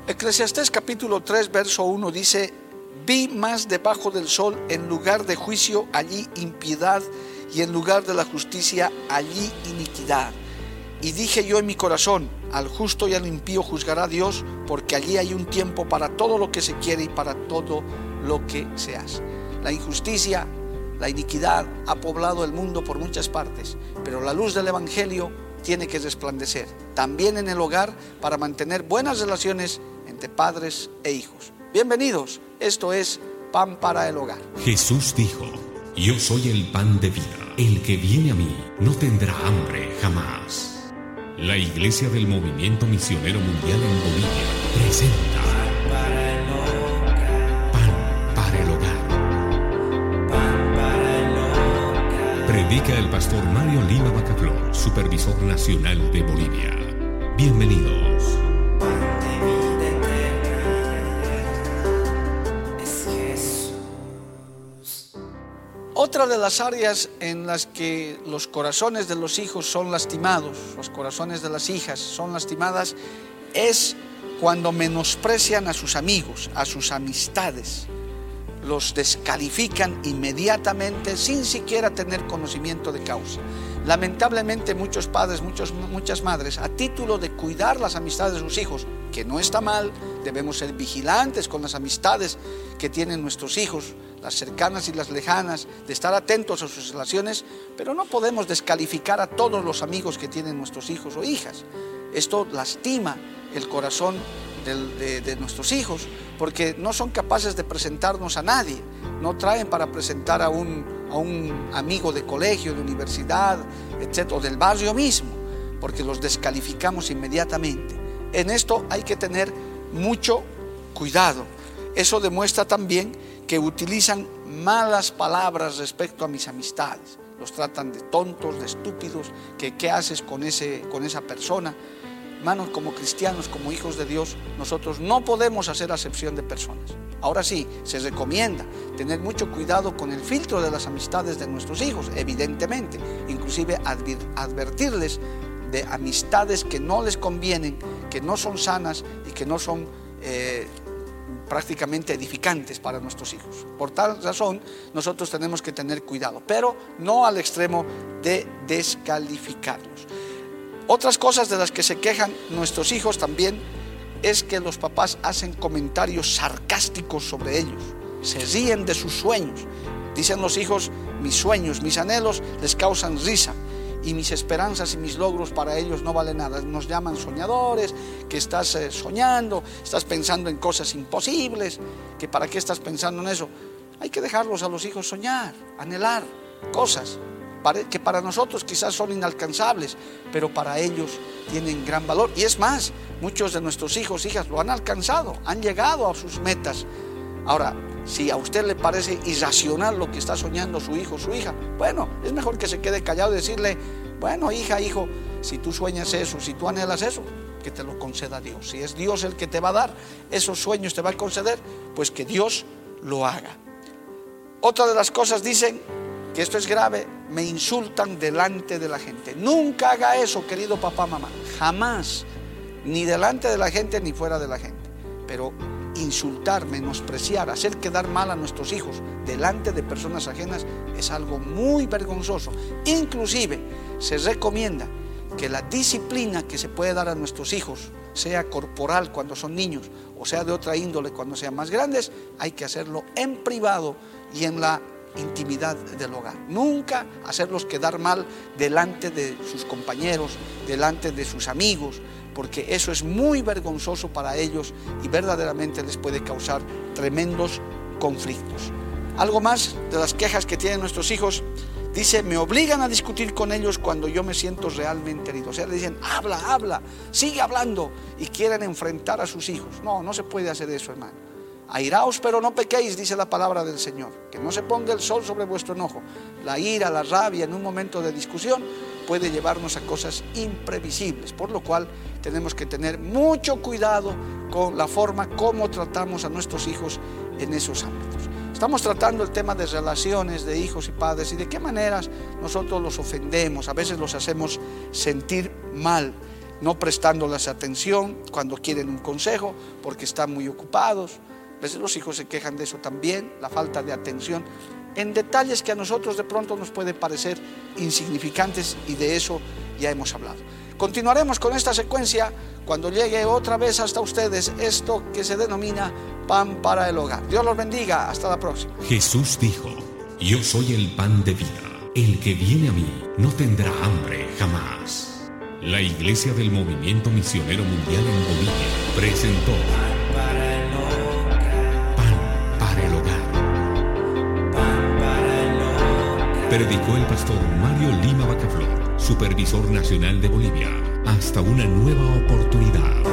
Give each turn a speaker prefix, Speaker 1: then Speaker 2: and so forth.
Speaker 1: Eclesiastés capítulo 3 verso 1 dice: vi más debajo del sol, en lugar de juicio allí impiedad, y en lugar de la justicia allí iniquidad. Y dije yo en mi corazón: al justo y al impío juzgará Dios, porque allí hay un tiempo para todo lo que se quiere y para todo lo que se hace. La injusticia, la iniquidad ha poblado el mundo por muchas partes, pero la luz del evangelio tiene que resplandecer también en el hogar para mantener buenas relaciones entre padres e hijos. Bienvenidos, esto es Pan para el Hogar.
Speaker 2: Jesús dijo: yo soy el pan de vida, el que viene a mí no tendrá hambre jamás. La Iglesia del Movimiento Misionero Mundial en Bolivia presenta Pan para el Hogar. Pan para el Hogar. Predica el pastor Mario Lima Bacaflor, supervisor nacional de Bolivia. Bienvenidos.
Speaker 1: Otra de las áreas en las que los corazones de los hijos son lastimados, los corazones de las hijas son lastimadas, es cuando menosprecian a sus amigos, a sus amistades. Los descalifican inmediatamente sin siquiera tener conocimiento de causa. Lamentablemente muchos padres, muchas madres, a título de cuidar las amistades de sus hijos, que no está mal, debemos ser vigilantes con las amistades que tienen nuestros hijos, las cercanas y las lejanas, de estar atentos a sus relaciones, pero no podemos descalificar a todos los amigos que tienen nuestros hijos o hijas. Esto lastima el corazón de nuestros hijos, porque no son capaces de presentarnos a nadie, no traen para presentar a un amigo de colegio, de universidad, etcétera, o del barrio mismo, porque los descalificamos inmediatamente. En esto hay que tener mucho cuidado. Eso demuestra también que utilizan malas palabras respecto a mis amistades. Los tratan de tontos, de estúpidos, que qué haces con esa persona. Hermanos, como cristianos, como hijos de Dios, nosotros no podemos hacer acepción de personas. Ahora sí, se recomienda tener mucho cuidado con el filtro de las amistades de nuestros hijos, evidentemente, inclusive advertirles de amistades que no les convienen, que no son sanas y que no son prácticamente edificantes para nuestros hijos. Por tal razón, nosotros tenemos que tener cuidado, pero no al extremo de descalificarlos. Otras cosas de las que se quejan nuestros hijos también es que los papás hacen comentarios sarcásticos sobre ellos, se ríen de sus sueños. Dicen los hijos: mis sueños, mis anhelos les causan risa, y mis esperanzas y mis logros para ellos no valen nada. Nos llaman soñadores, que estás soñando, estás pensando en cosas imposibles, que para qué estás pensando en eso. Hay que dejarlos a los hijos soñar, anhelar cosas que para nosotros quizás son inalcanzables, pero para ellos tienen gran valor. Y es más, muchos de nuestros hijos, hijas lo han alcanzado, han llegado a sus metas. Ahora, si a usted le parece irracional lo que está soñando su hijo o su hija, bueno, es mejor que se quede callado y decirle: bueno, hija, hijo, si tú sueñas eso, si tú anhelas eso, que te lo conceda Dios. Si es Dios el que te va a dar esos sueños, te va a conceder, pues que Dios lo haga. Otra de las cosas, dicen que esto es grave: me insultan delante de la gente. Nunca haga eso, querido papá, mamá, jamás, ni delante de la gente ni fuera de la gente. Pero insultar, menospreciar, hacer quedar mal a nuestros hijos delante de personas ajenas es algo muy vergonzoso. Inclusive se recomienda que la disciplina que se puede dar a nuestros hijos, sea corporal cuando son niños o sea de otra índole cuando sean más grandes, hay que hacerlo en privado y en la intimidad del hogar. Nunca hacerlos quedar mal delante de sus compañeros, delante de sus amigos, porque eso es muy vergonzoso para ellos y verdaderamente les puede causar tremendos conflictos. Algo más de las quejas que tienen nuestros hijos, dice: me obligan a discutir con ellos cuando yo me siento realmente herido. O sea, le dicen: habla, sigue hablando, y quieren enfrentar a sus hijos. No se puede hacer eso, hermano. Airaos, pero no pequéis, dice la palabra del Señor. Que no se ponga el sol sobre vuestro enojo. La ira, la rabia en un momento de discusión puede llevarnos a cosas imprevisibles, por lo cual tenemos que tener mucho cuidado con la forma como tratamos a nuestros hijos en esos ámbitos. Estamos tratando el tema de relaciones de hijos y padres y de qué maneras nosotros los ofendemos, a veces los hacemos sentir mal. no prestándoles atención cuando quieren un consejo porque están muy ocupados. A veces los hijos se quejan de eso también, la falta de atención en detalles que a nosotros de pronto nos puede parecer insignificantes, y de eso ya hemos hablado. Continuaremos con esta secuencia cuando llegue otra vez hasta ustedes esto que se denomina Pan para el Hogar. Dios los bendiga, hasta la próxima.
Speaker 2: Jesús dijo: yo soy el pan de vida. El que viene a mí no tendrá hambre jamás. La Iglesia del Movimiento Misionero Mundial en Bolivia presentó Pan para el Hogar. Predicó el pastor Mario Lima Bacaflor, supervisor nacional de Bolivia. Hasta una nueva oportunidad.